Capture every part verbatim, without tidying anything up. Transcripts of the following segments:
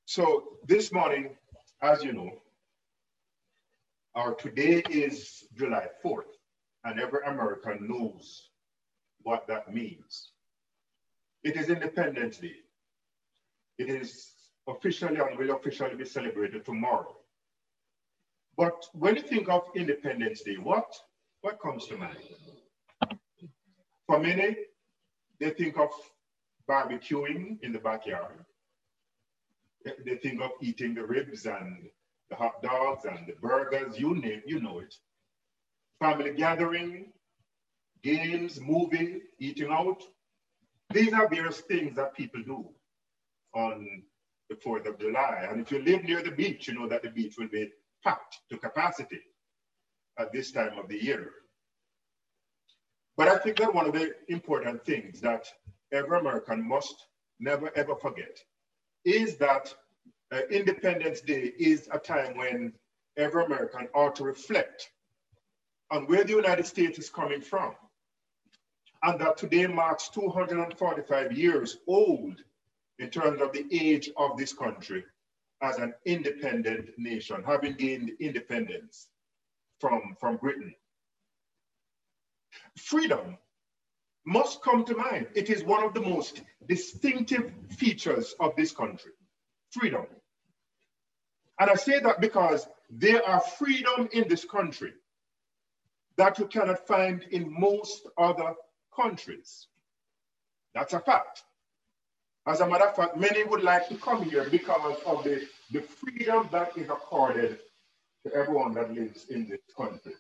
So this morning, as you know, our today is July fourth, and every American knows what that means. It is Independence Day. It is officially and will officially be celebrated tomorrow. But when you think of Independence Day, what, what comes to mind? For many, they think of barbecuing in the backyard. They think of eating the ribs and the hot dogs and the burgers, you name, you know it. Family gathering, games, movie, eating out. These are various things that people do on the fourth of July. And if you live near the beach, you know that the beach will be packed to capacity at this time of the year. But I think that one of the important things that every American must never ever forget is that uh, Independence Day is a time when every American ought to reflect on where the United States is coming from, and that today marks two hundred forty-five years old in terms of the age of this country as an independent nation, having gained independence from, from Britain. Freedom must come to mind. It is one of the most distinctive features of this country, freedom. And I say that because there are freedom in this country that you cannot find in most other countries. That's a fact. As a matter of fact, many would like to come here because of the, the freedom that is accorded to everyone that lives in this country.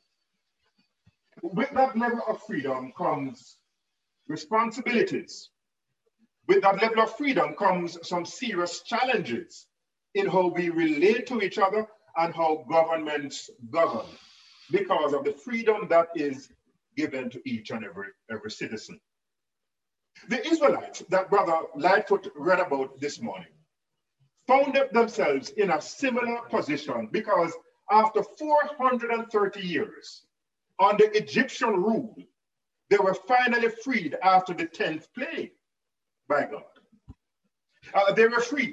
With that level of freedom comes responsibilities. With that level of freedom comes some serious challenges in how we relate to each other and how governments govern because of the freedom that is given to each and every, every citizen. The Israelites that Brother Lightfoot read about this morning found themselves in a similar position because after four hundred thirty years under Egyptian rule, they were finally freed after the tenth plague by God. Uh, they were freed.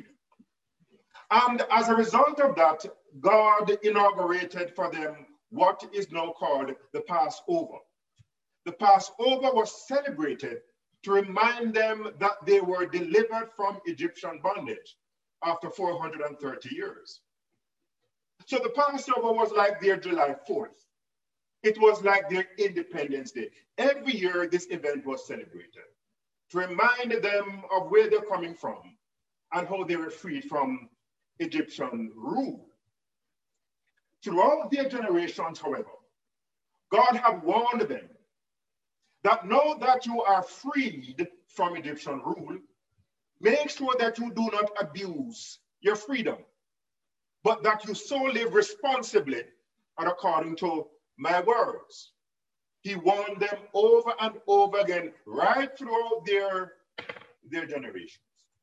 And as a result of that, God inaugurated for them what is now called the Passover. The Passover was celebrated to remind them that they were delivered from Egyptian bondage after four hundred thirty years. So the Passover was like their July fourth. It was like their Independence Day. Every year this event was celebrated to remind them of where they're coming from and how they were freed from Egyptian rule. Throughout their generations, however, God had warned them that now that you are freed from Egyptian rule, make sure that you do not abuse your freedom, but that you so live responsibly and according to my words. He warned them over and over again, right throughout their, their generations.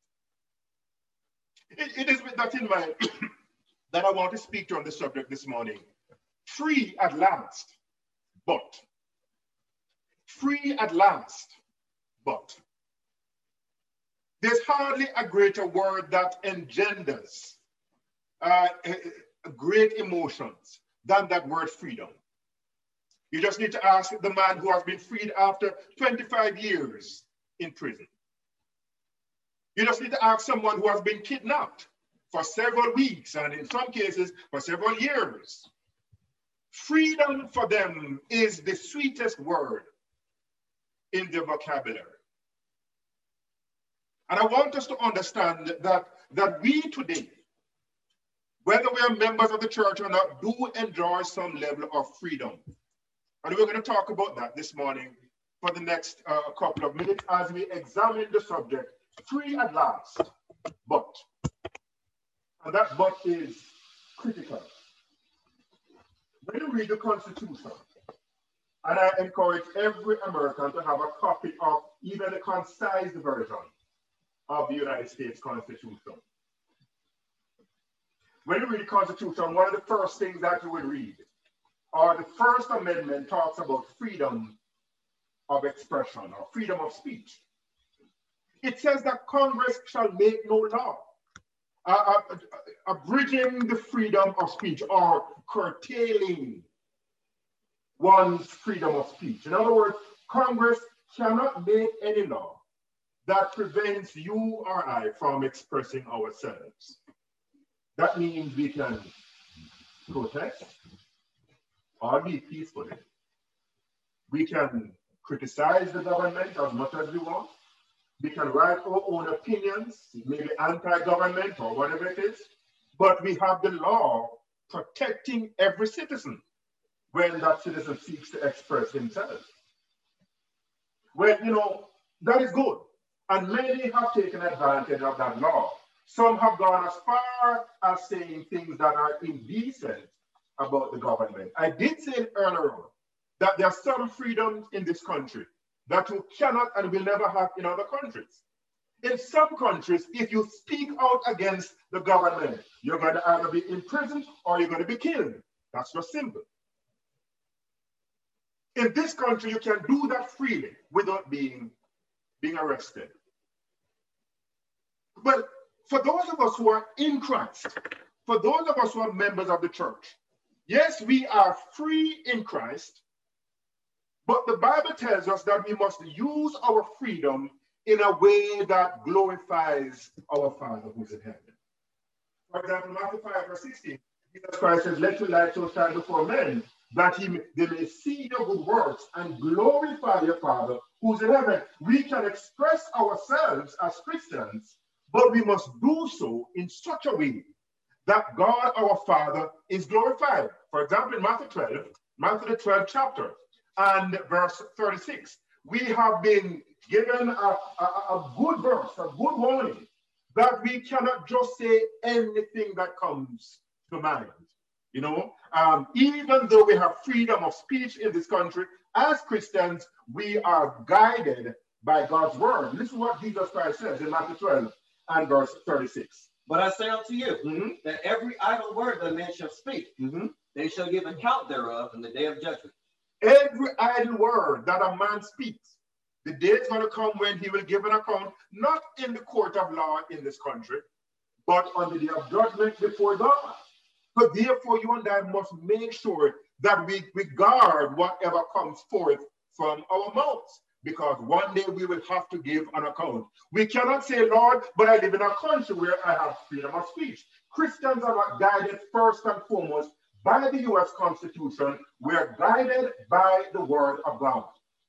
It, it is with that in mind that I want to speak to you on the subject this morning. Free at last, but. Free at last, but. There's hardly a greater word that engenders uh, great emotions than that word freedom. You just need to ask the man who has been freed after twenty-five years in prison. You just need to ask someone who has been kidnapped for several weeks and in some cases for several years. Freedom for them is the sweetest word in their vocabulary. And I want us to understand that, that we today, whether we are members of the church or not, do enjoy some level of freedom. And we're going to talk about that this morning for the next uh, couple of minutes as we examine the subject, free at last, but. And that but is critical. When you read the Constitution, and I encourage every American to have a copy of even the concise version of the United States Constitution. When you read the Constitution, one of the first things that you will read, or the First Amendment talks about freedom of expression or freedom of speech. It says that Congress shall make no law uh, uh, abridging the freedom of speech or curtailing one's freedom of speech. In other words, Congress cannot make any law that prevents you or I from expressing ourselves. That means we can protest, albeit peacefully. We can criticize the government as much as we want. We can write our own opinions, maybe anti-government or whatever it is, but we have the law protecting every citizen when that citizen seeks to express himself. Well, you know, that is good. And many have taken advantage of that law. Some have gone as far as saying things that are indecent about the government. I did say earlier on that there are some freedoms in this country that you cannot and will never have in other countries. In some countries, if you speak out against the government, you're going to either be imprisoned or you're going to be killed. That's just simple. In this country, you can do that freely without being, being arrested. But for those of us who are in Christ, for those of us who are members of the church, yes, we are free in Christ, but the Bible tells us that we must use our freedom in a way that glorifies our Father who's in heaven. For example, Matthew five, verse sixteen, Jesus Christ says, "Let your light so shine before men, that he may, they may see your good works and glorify your Father who's in heaven." We can express ourselves as Christians, but we must do so in such a way that God, our Father, is glorified. For example, in Matthew twelve, Matthew the twelfth chapter, and verse thirty-six, we have been given a, a, a good verse, a good warning, that we cannot just say anything that comes to mind. You know, um, even though we have freedom of speech in this country, as Christians, we are guided by God's word. Listen to what Jesus Christ says in Matthew twelve and verse thirty-six. "But I say unto you, Mm-hmm. that every idle word that man shall speak, Mm-hmm. they shall give account thereof in the day of judgment." Every idle word that a man speaks, the day is going to come when he will give an account, not in the court of law in this country, but on the day of judgment before God. So therefore, you and I must make sure that we, we guard whatever comes forth from our mouths, because one day we will have to give an account. We cannot say, "Lord, but I live in a country where I have freedom of speech." Christians are not guided first and foremost by the U S Constitution. We are guided by the word of God.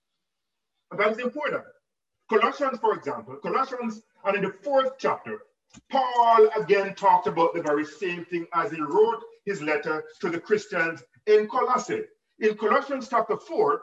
And that is important. Colossians, for example, Colossians, and in the fourth chapter, Paul again talked about the very same thing as he wrote his letter to the Christians in Colossae. In Colossians chapter four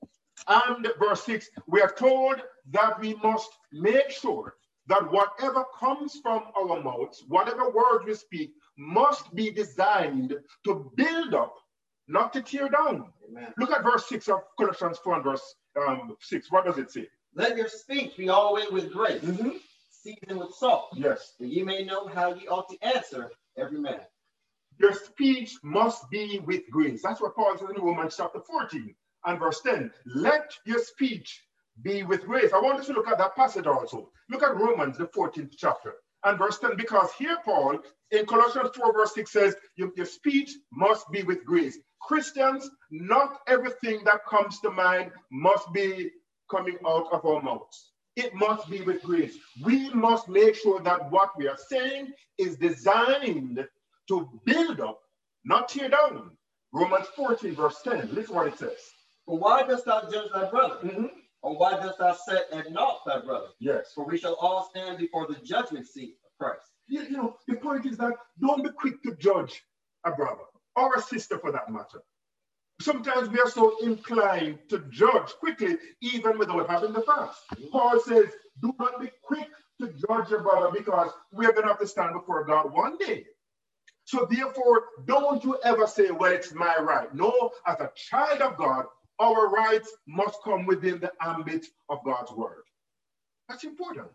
and verse six, we are told that we must make sure that whatever comes from our mouths, whatever words we speak, must be designed to build up, not to tear down. Amen. Look at verse six of Colossians four and verse um, six. What does it say? "Let your speech be always with grace, Mm-hmm. seasoned with salt, Yes. that ye may know how ye ought to answer every man." Your speech must be with grace. That's what Paul says in Romans chapter fourteen and verse ten. Let your speech be with grace. I want us to look at that passage also. Look at Romans, the fourteenth chapter, and verse ten, because here Paul in Colossians four verse six says, your, your speech must be with grace. Christians, not everything that comes to mind must be coming out of our mouths. It must be with grace. We must make sure that what we are saying is designed to build up, not tear down. Romans fourteen verse ten, listen what it says. "For why dost thou judge thy brother? Mm-hmm. Or why dost thou set at naught thy brother? Yes. For we shall all stand before the judgment seat of Christ." You, you know, the point is that don't be quick to judge a brother or a sister for that matter. Sometimes we are so inclined to judge quickly, even without having the facts. Paul says, do not be quick to judge your brother, because we're going to have to stand before God one day. So therefore, don't you ever say, well, it's my right. No, as a child of God, our rights must come within the ambit of God's word. That's important.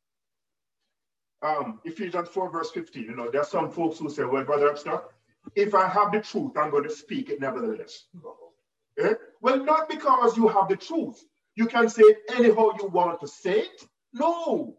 Um, Ephesians four verse fifteen, you know, there are some folks who say, well, Brother Epstein, if I have the truth, I'm going to speak it nevertheless. Eh? Well, not because you have the truth. You can say it anyhow you want to say it. No.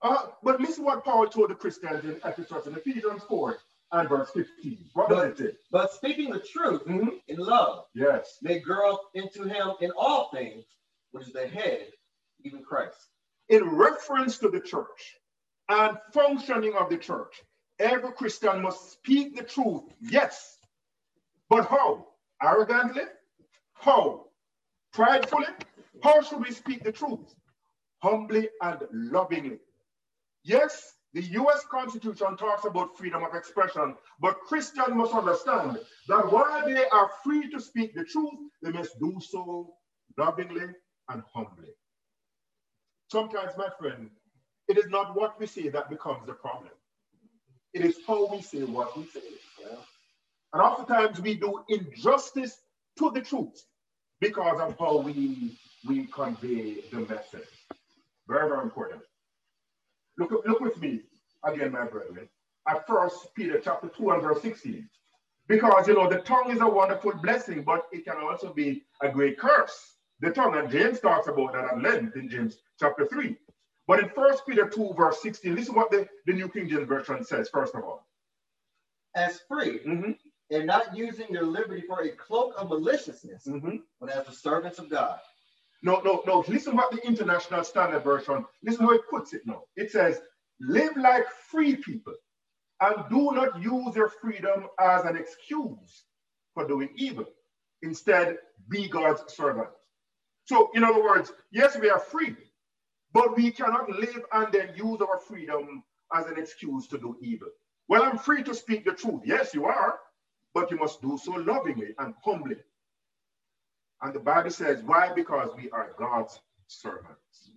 Uh, but listen what Paul told the Christians in Ephesus in Ephesians four and verse fifteen. What But, does it say? but speaking the truth Mhm. in love, Yes. may grow up into him in all things, which is the head, even Christ. In reference to the church and functioning of the church, every Christian must speak the truth, yes. But how? Arrogantly? How? Pridefully? How should we speak the truth? Humbly and lovingly. Yes, the U S Constitution talks about freedom of expression, but Christians must understand that while they are free to speak the truth, they must do so lovingly and humbly. Sometimes, my friend, it is not what we say that becomes the problem. It is how we say what we say. Yeah? And oftentimes we do injustice to the truth because of how we, we convey the message. Very, very important. Look, look with me again, my brethren, at First Peter chapter two and verse sixteen. Because, you know, the tongue is a wonderful blessing, but it can also be a great curse. The tongue, and James talks about that at length in James chapter three. But in First Peter two, verse sixteen, listen what the, the New King James Version says, first of all. As free, mm-hmm. and not using your liberty for a cloak of maliciousness, mm-hmm. but as the servants of God. No, no, no. Listen what the International Standard Version, listen how it puts it now. It says, live like free people and do not use your freedom as an excuse for doing evil. Instead, be God's servant. So, in other words, yes, we are free, but we cannot live and then use our freedom as an excuse to do evil. Well, I'm free to speak the truth. Yes, you are, but you must do so lovingly and humbly. And the Bible says, why? Because we are God's servants.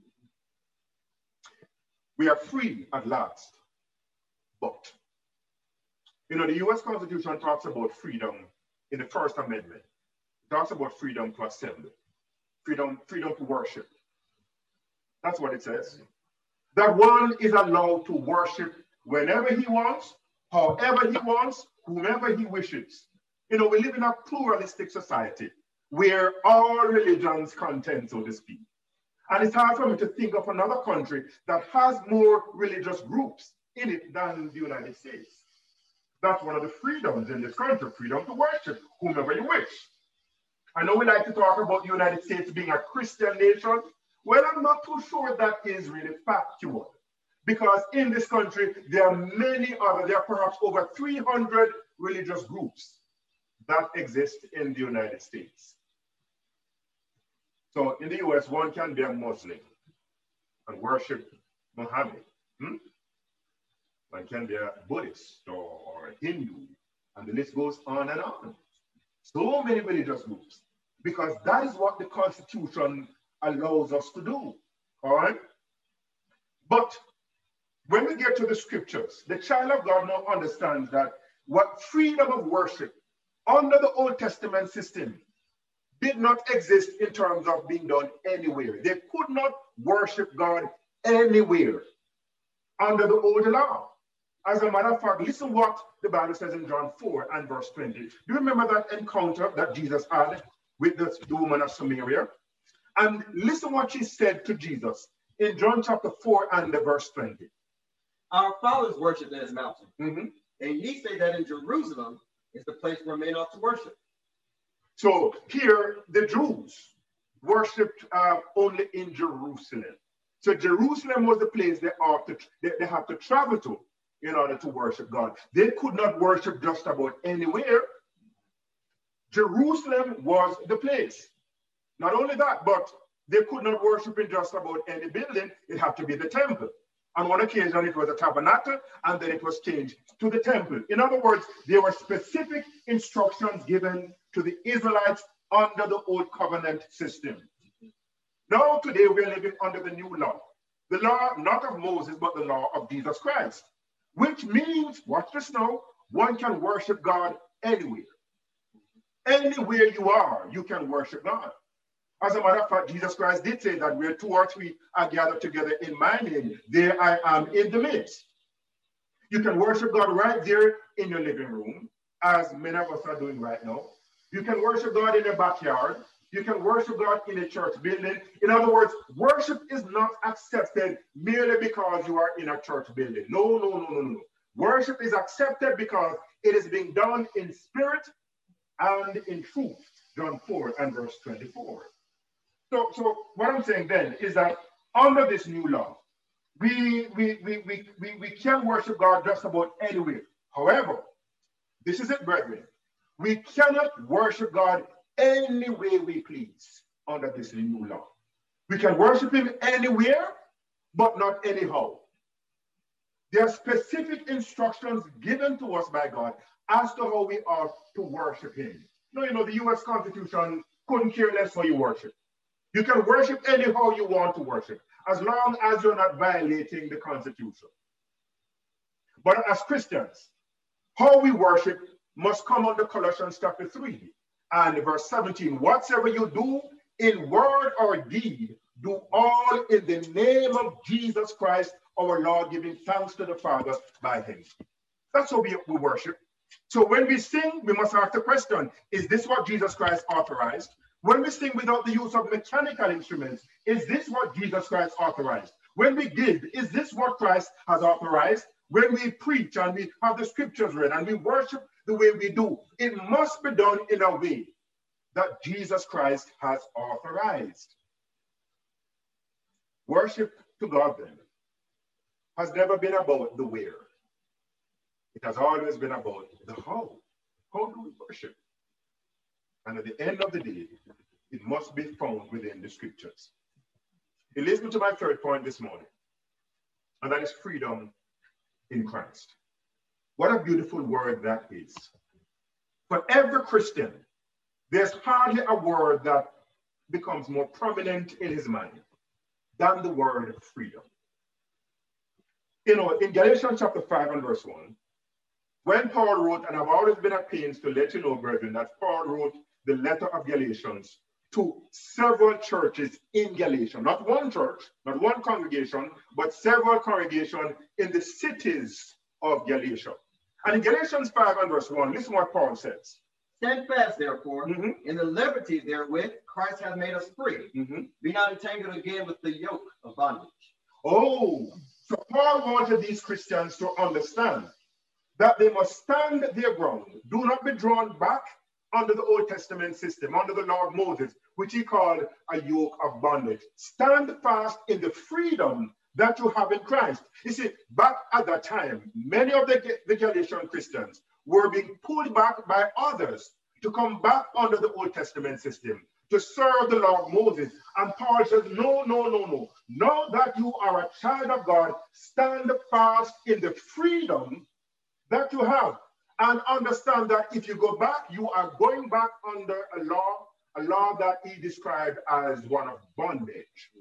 We are free at last. But, you know, the U S Constitution talks about freedom in the First Amendment. It talks about freedom to assembly, freedom, freedom to worship. That's what it says. That one is allowed to worship whenever he wants, however he wants, whomever he wishes. You know, we live in a pluralistic society where all religions contend, so to speak. And it's hard for me to think of another country that has more religious groups in it than the United States. That's one of the freedoms in this country, freedom to worship whomever you wish. I know we like to talk about the United States being a Christian nation. Well, I'm not too sure that is really factual. Because in this country, there are many other, there are perhaps over three hundred religious groups that exist in the United States. So in the U S, one can be a Muslim and worship Muhammad. Hmm? One can be a Buddhist or a Hindu, and the list goes on and on. So many religious groups, because that is what the Constitution allows us to do, all right? But when we get to the scriptures, the child of God now understands that what freedom of worship under the Old Testament system did not exist in terms of being done anywhere. They could not worship God anywhere under the old law. As a matter of fact, listen what the Bible says in John four and verse twenty. Do you remember that encounter that Jesus had with the woman of Samaria? And listen what she said to Jesus in John chapter four and the verse twenty. Our fathers worshipped in his mountain, mm-hmm. and ye say that in Jerusalem is the place where men ought to worship. So here, the Jews worshipped uh, only in Jerusalem. So Jerusalem was the place they, ought to, they, they had to travel to in order to worship God. They could not worship just about anywhere. Jerusalem was the place. Not only that, but they could not worship in just about any building. It had to be the temple. On one occasion, it was a tabernacle, and then it was changed to the temple. In other words, there were specific instructions given to the Israelites under the old covenant system. Now, today, we're living under the new law. The law, not of Moses, but the law of Jesus Christ, which means, watch this now, one can worship God anywhere. Anywhere you are, you can worship God. As a matter of fact, Jesus Christ did say that where two or three are gathered together in my name, there I am in the midst. You can worship God right there in your living room, as many of us are doing right now. You can worship God in your backyard. You can worship God in a church building. In other words, worship is not accepted merely because you are in a church building. No, no, no, no, no. Worship is accepted because it is being done in spirit and in truth. John four and verse twenty-four. So, so what I'm saying then is that under this new law, we, we, we, we, we, we can worship God just about anywhere. However, this is it, brethren. We cannot worship God any way we please under this new law. We can worship him anywhere, but not anyhow. There are specific instructions given to us by God as to how we ought to worship him. No, you know, the U S Constitution couldn't care less how you worship. You can worship anyhow you want to worship, as long as you're not violating the Constitution. But as Christians, how we worship must come under Colossians chapter three and verse seventeen. Whatsoever you do in word or deed, do all in the name of Jesus Christ, our Lord, giving thanks to the Father by him. That's how we, we worship. So when we sing, we must ask the question, is this what Jesus Christ authorized? When we sing without the use of mechanical instruments, is this what Jesus Christ authorized? When we give, is this what Christ has authorized? When we preach and we have the scriptures read and we worship the way we do, it must be done in a way that Jesus Christ has authorized. Worship to God then has never been about the where. It has always been about the how. How do we worship? And at the end of the day, it must be found within the scriptures. It leads me to my third point this morning, and that is freedom in Christ. What a beautiful word that is. For every Christian, there's hardly a word that becomes more prominent in his mind than the word freedom. You know, in Galatians chapter five and verse one, when Paul wrote, and I've always been at pains to let you know, brethren, that Paul wrote the letter of Galatians to several churches in Galatia, not one church, not one congregation, but several congregations in the cities of Galatia. And in Galatians five and verse one, listen what Paul says. Stand fast, therefore, mm-hmm. in the liberty therewith Christ hath made us free. Mm-hmm. Be not entangled again with the yoke of bondage. Oh, so Paul wanted these Christians to understand that they must stand their ground. Do not be drawn back under the Old Testament system, under the law of Moses, which he called a yoke of bondage. Stand fast in the freedom that you have in Christ. You see, back at that time, many of the, the Galatian Christians were being pulled back by others to come back under the Old Testament system, to serve the law of Moses. And Paul says, no, no, no, no. Now that you are a child of God, stand fast in the freedom that you have. And understand that if you go back, you are going back under a law, a law that he described as one of bondage.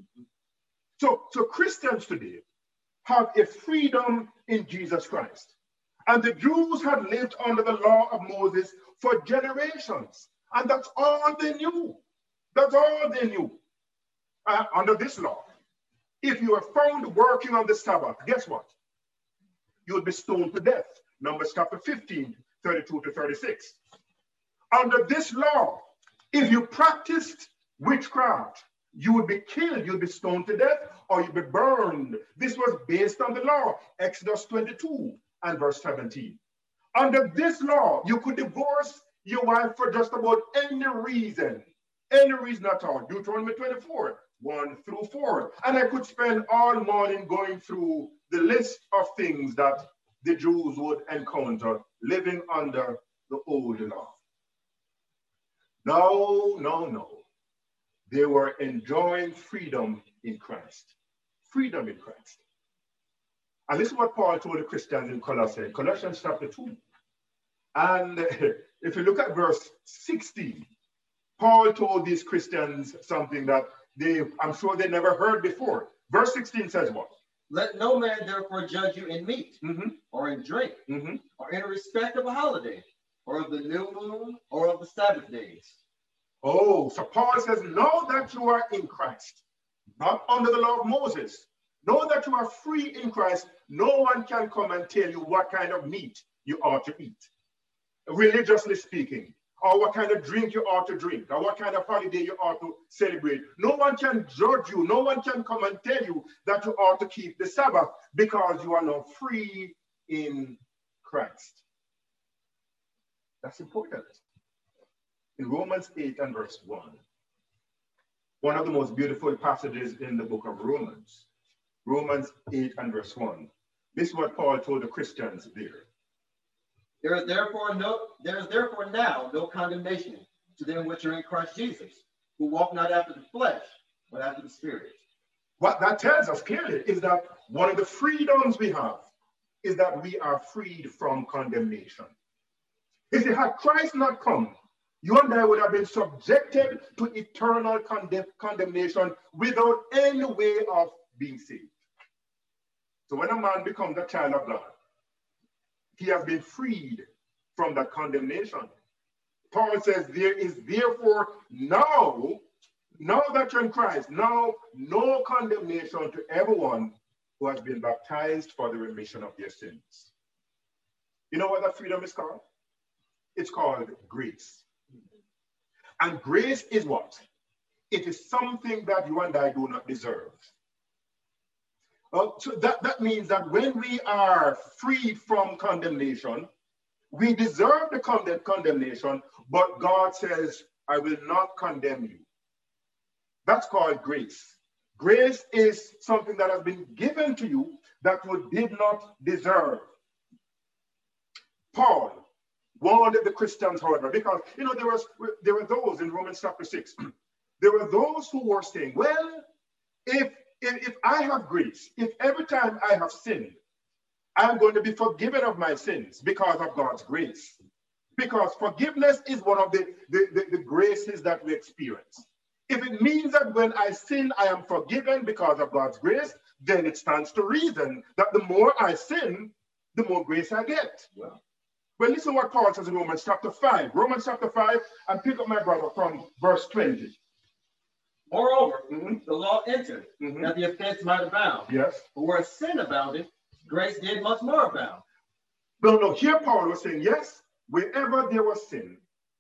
So, so Christians today have a freedom in Jesus Christ. And the Jews had lived under the law of Moses for generations. And that's all they knew. That's all they knew. Uh, under this law, if you were found working on the Sabbath, guess what? You would be stoned to death. Numbers chapter fifteen, thirty-two to thirty-six. Under this law, if you practiced witchcraft, you would be killed, you'd be stoned to death, or you'd be burned. This was based on the law, Exodus twenty-two and verse seventeen. Under this law, you could divorce your wife for just about any reason, any reason at all. Deuteronomy twenty-four, one through four. And I could spend all morning going through the list of things that the Jews would encounter living under the old law. No, no, no. They were enjoying freedom in Christ. Freedom in Christ. And this is what Paul told the Christians in Colossians, Colossians chapter two. And if you look at verse sixteen, Paul told these Christians something that they, I'm sure they never heard before. Verse sixteen says what? Let no man therefore judge you in meat, mm-hmm. or in drink, mm-hmm. or in respect of a holiday, or of the new moon, or of the Sabbath days. Oh, so Paul says, know that you are in Christ, not under the law of Moses. Know that you are free in Christ. No one can come and tell you what kind of meat you ought to eat, religiously speaking. or what kind of drink you ought to drink, or what kind of holiday you ought to celebrate. No one can judge you. No one can come and tell you that you ought to keep the Sabbath because you are now free in Christ. That's important. In Romans eight and verse one, one of the most beautiful passages in the book of Romans, Romans eight and verse one. This is what Paul told the Christians there. There is therefore no, there is therefore now no condemnation to them which are in Christ Jesus, who walk not after the flesh, but after the Spirit. What that tells us clearly is that one of the freedoms we have is that we are freed from condemnation. If it had Christ not come, you and I would have been subjected to eternal condemn condemnation without any way of being saved. So when a man becomes a child of God, he has been freed from that condemnation. Paul says, there is therefore now, now that you're in Christ, now no condemnation to everyone who has been baptized for the remission of their sins. You know what that freedom is called? It's called grace. And grace is what? It is something that you and I do not deserve. Uh, so that, that means that when we are freed from condemnation, we deserve the condemn condemnation, but God says, I will not condemn you. That's called grace. Grace is something that has been given to you that you did not deserve. Paul warned the Christians, however, because, you know, there was there were those in Romans chapter six. There were those who were saying, well, if If, if I have grace, if every time I have sinned, I'm going to be forgiven of my sins because of God's grace. Because forgiveness is one of the, the, the, the graces that we experience. If it means that when I sin, I am forgiven because of God's grace, then it stands to reason that the more I sin, the more grace I get. Well, well listen what Paul says in Romans chapter five. Romans chapter five, and pick up my brother from verse twenty. Moreover, mm-hmm. the law entered, mm-hmm. that the offense might abound. Yes. For where sin abounded, grace did much more abound. No, no, here Paul was saying, yes, wherever there was sin,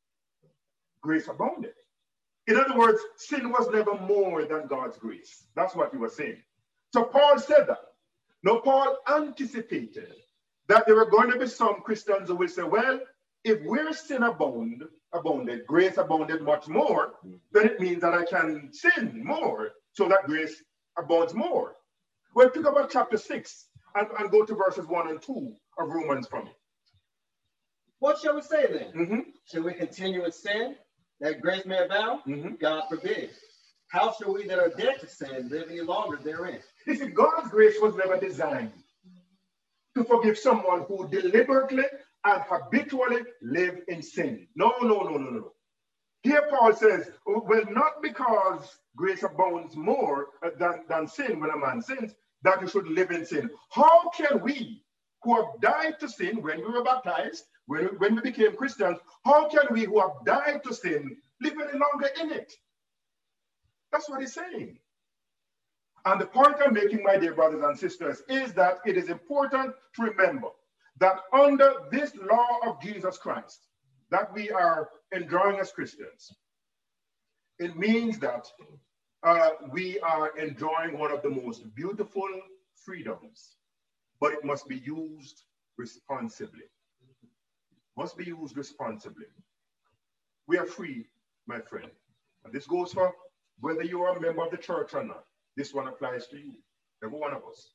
grace abounded. In other words, sin was never more than God's grace. That's what he was saying. So Paul said that. Now, Paul anticipated that there were going to be some Christians who will say, well, if where sin abound, abounded, grace abounded much more, then it means that I can sin more, so that grace abounds more. Well, pick up at chapter six and, and go to verses one and two of Romans from it. What shall we say then? Mm-hmm. Shall we continue in sin, that grace may abound? Mm-hmm. God forbid. How shall we that are dead to sin live any longer therein? You see, God's grace was never designed to forgive someone who deliberately and habitually live in sin. No, no, no, no, no. Here Paul says, well, not because grace abounds more than, than sin when a man sins, that you should live in sin. How can we, who have died to sin when we were baptized, when, when we became Christians, how can we who have died to sin live any longer in it? That's what he's saying. And the point I'm making, my dear brothers and sisters, is that it is important to remember that under this law of Jesus Christ that we are enjoying as Christians, it means that uh, we are enjoying one of the most beautiful freedoms, but it must be used responsibly. Must be used responsibly. We are free, my friend. And this goes for whether you are a member of the church or not. This one applies to you, every one of us.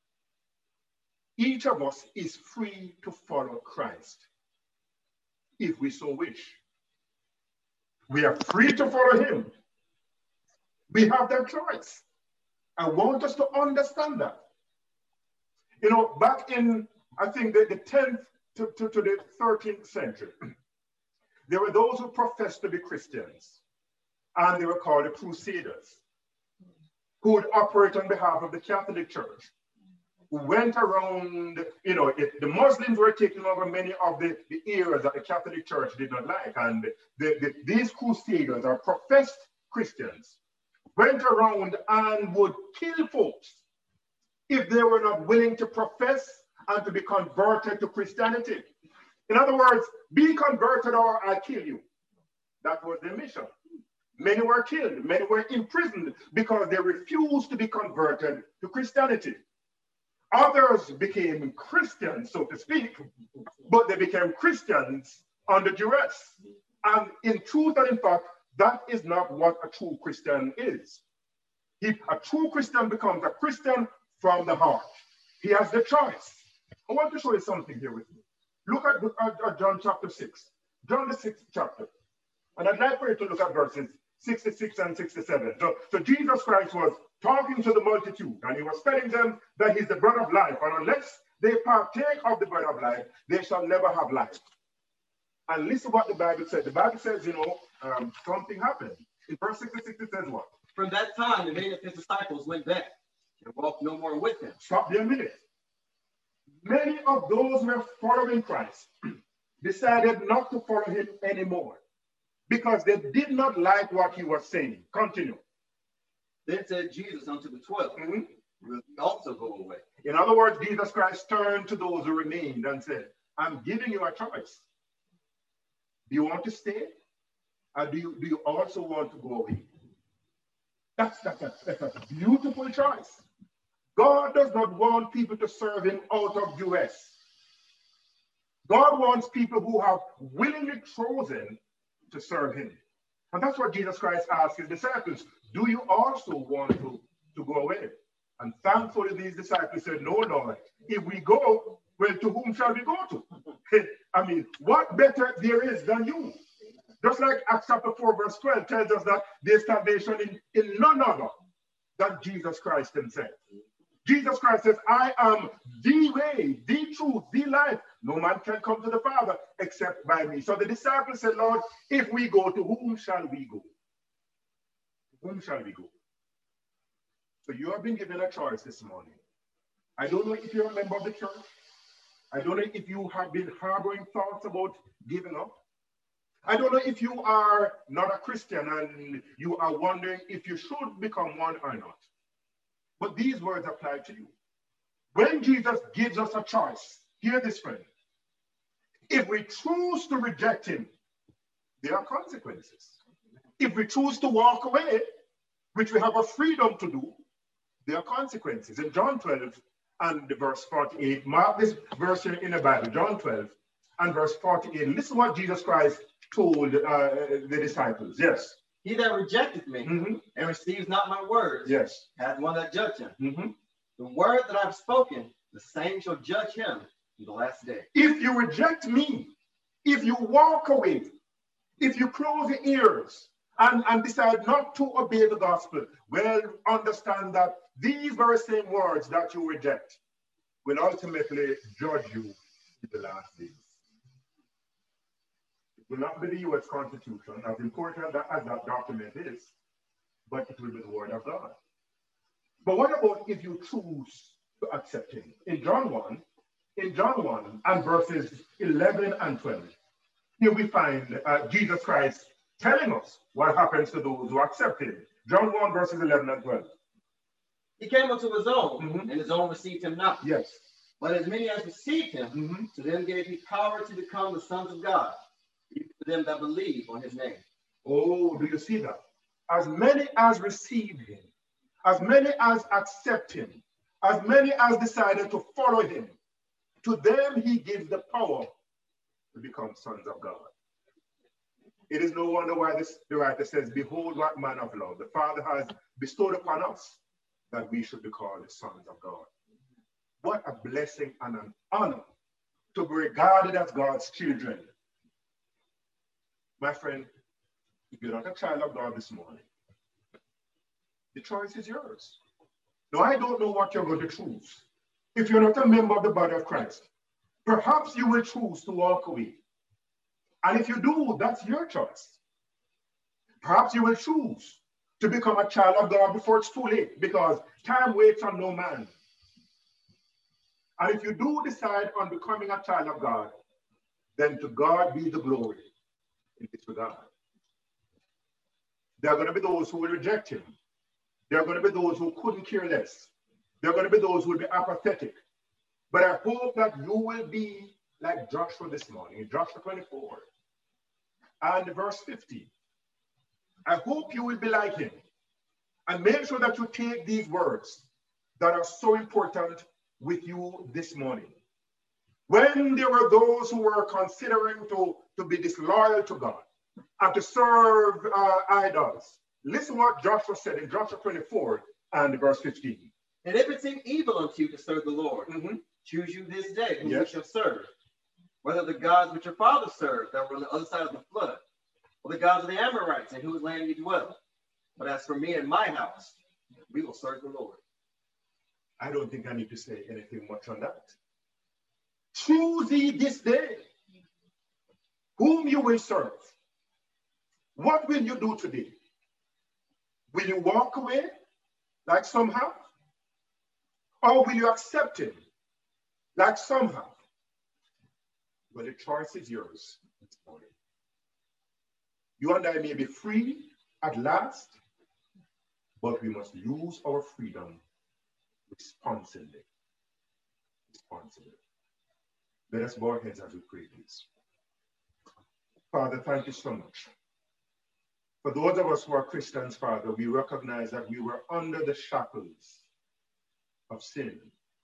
Each of us is free to follow Christ, if we so wish. We are free to follow him. We have that choice. I want us to understand that. You know, back in, I think, the, the tenth to, to, to the thirteenth century, there were those who professed to be Christians, and they were called the Crusaders, who would operate on behalf of the Catholic Church, who went around, you know, it, the Muslims were taking over many of the, the areas that the Catholic Church did not like. And the, the, these Crusaders, or professed Christians, went around and would kill folks if they were not willing to profess and to be converted to Christianity. In other words, be converted or I'll kill you. That was their mission. Many were killed, many were imprisoned because they refused to be converted to Christianity. Others became Christians, so to speak, but they became Christians under duress. And in truth and in fact, that is not what a true Christian is. If a true Christian becomes a Christian from the heart, he has the choice. I want to show you something here with me. Look at, at, at John chapter six. John the sixth chapter. And I'd like for you to look at verses sixty-six and sixty-seven. So, so Jesus Christ was talking to the multitude, and he was telling them that he's the bread of life, and unless they partake of the bread of life, they shall never have life. And listen what the Bible said. The Bible says, you know, um, something happened. In verse sixty-six, it says what? From that time, the many of his disciples went back and walked no more with him. Stop there a minute. Many of those who were following Christ decided not to follow him anymore because they did not like what he was saying. Continue. Then said Jesus unto the twelve, Mm-hmm. will also go away. In other words, Jesus Christ turned to those who remained and said, I'm giving you a choice. Do you want to stay? Or do you, do you also want to go away? That's, that's, a, that's a beautiful choice. God does not want people to serve him out of duress. God wants people who have willingly chosen to serve him. And that's what Jesus Christ asked his disciples. Do you also want to, to go away? And thankfully, these disciples said, no, Lord. If we go, well, to whom shall we go to? I mean, what better there is than you? Just like Acts chapter four, verse twelve tells us that there's salvation in, in none other than Jesus Christ himself. Jesus Christ says, I am the way, the truth, the life. No man can come to the Father except by me. So the disciples said, Lord, if we go, to whom shall we go? To whom shall we go? So you have been given a choice this morning. I don't know if you're a member of the church. I don't know if you have been harboring thoughts about giving up. I don't know if you are not a Christian and you are wondering if you should become one or not. But these words apply to you. When Jesus gives us a choice, hear this, friend. If we choose to reject him, there are consequences. If we choose to walk away, which we have a freedom to do, there are consequences. In John twelve and verse forty-eight, mark this verse in the Bible, John twelve and verse forty-eight. Listen what Jesus Christ told uh, the disciples. Yes. He that rejecteth me Mm-hmm. and receives not my words, Yes. hath one that judge him. Mm-hmm. The word that I have spoken, the same shall judge him in the last day. If you reject me, if you walk away, if you close your ears and, and decide not to obey the gospel, well, understand that these very same words that you reject will ultimately judge you in the last days. It will not be the U S Constitution, as important as that document is, but it will be the word of God. But what about if you choose to accept him? In John one, in John one and verses eleven and twelve, here we find uh, Jesus Christ telling us what happens to those who accept him. John one verses eleven and twelve. He came unto his own, Mm-hmm. and his own received him not. Yes. But as many as received him, Mm-hmm. to them gave he power to become the sons of God, even to them that believe on his name. Oh, do you see that? As many as receive him, as many as accept him, as many as decided to follow him, to them he gives the power to become sons of God. It is no wonder why this, the writer says, behold what manner of love the Father has bestowed upon us, that we should be called the sons of God. What a blessing and an honor to be regarded as God's children. My friend, if you're not a child of God this morning, the choice is yours. Now, I don't know what you're going to choose. If you're not a member of the body of Christ, perhaps you will choose to walk away. And if you do, that's your choice. Perhaps you will choose to become a child of God before it's too late, because time waits on no man. And if you do decide on becoming a child of God, then to God be the glory in this regard. There are going to be those who will reject him. There are going to be those who couldn't care less. There are going to be those who will be apathetic. But I hope that you will be like Joshua this morning, in Joshua twenty-four. and verse fifteen. I hope you will be like him. And make sure that you take these words that are so important with you this morning. When there were those who were considering to, to be disloyal to God and to serve uh, idols, listen what Joshua said in Joshua twenty-four and verse fifteen. And if it seem evil unto you to serve the Lord, Mm-hmm. choose you this day whom Yes. you shall serve, whether the gods which your fathers served that were on the other side of the flood, or the gods of the Amorites in whose land you dwell. But as for me and my house, we will serve the Lord. I don't think I need to say anything much on that. Choose ye this day whom you will serve. What will you do today? Will you walk away like some have? Or will you accept him like some have? Well, the choice is yours this morning. You and I may be free at last, but we must use our freedom responsibly. Responsibly. Let us bow our heads as we pray, please. Father, thank you so much. For those of us who are Christians, Father, we recognize that we were under the shackles of sin.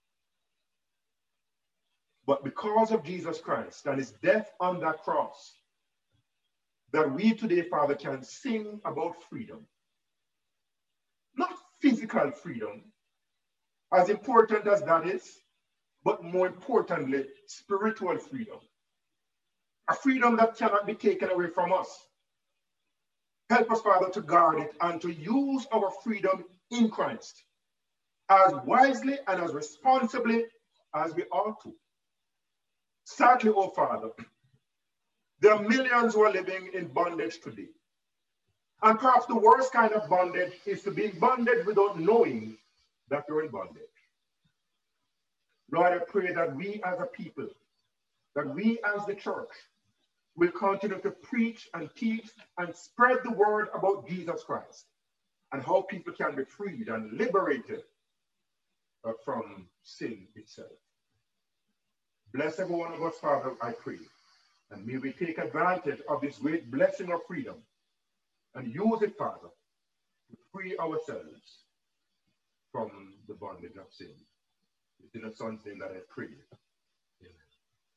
But because of Jesus Christ and his death on that cross, that we today, Father, can sing about freedom. Not physical freedom, as important as that is, but more importantly, spiritual freedom. A freedom that cannot be taken away from us. Help us, Father, to guard it and to use our freedom in Christ as wisely and as responsibly as we ought to. Sadly, oh Father, there are millions who are living in bondage today. And perhaps the worst kind of bondage is to be in bondage without knowing that you're in bondage. Lord, I pray that we as a people, that we as the church, will continue to preach and teach and spread the word about Jesus Christ and how people can be freed and liberated uh, from sin itself. Bless every one of us, Father, I pray. And may we take advantage of this great blessing of freedom and use it, Father, to free ourselves from the bondage of sin. It's in the Son's name that I pray. Amen.